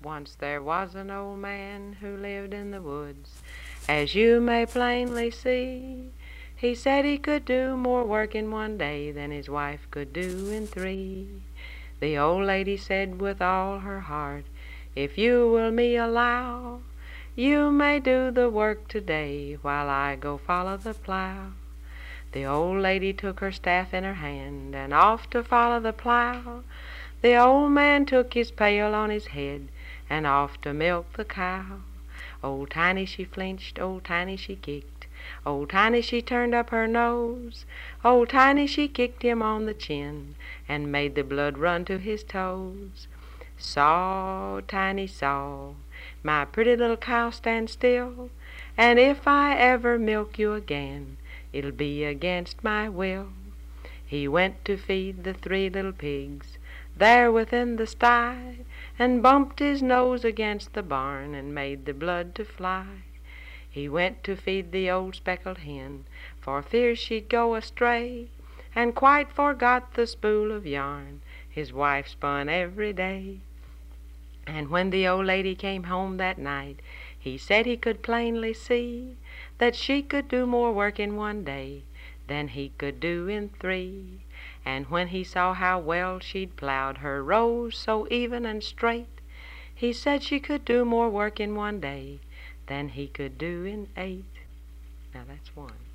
Once there was an old man who lived in the woods, as you may plainly see. He said he could do more work in one day than his wife could do in 3. The old lady said with all her heart, "If you will me allow, you may do the work today while I go follow the plow." The old lady took her staff in her hand and off to follow the plow. The old man took his pail on his head and off to milk the cow. Old Tiny she flinched, old Tiny she kicked, old Tiny she turned up her nose. Old Tiny she kicked him on the chin and made the blood run to his toes. "Saw, Tiny, saw, my pretty little cow, stand still, and if I ever milk you again, it'll be against my will." He went to feed the 3 little pigs there within the sty, and bumped his nose against the barn and made the blood to fly. He went to feed the old speckled hen for fear she'd go astray, and quite forgot the spool of yarn his wife spun every day. And when the old lady came home that night, he said he could plainly see that she could do more work in one day than he could do in 3. And when he saw how well she'd plowed her rows so even and straight, he said she could do more work in one day than he could do in 8. Now that's 1.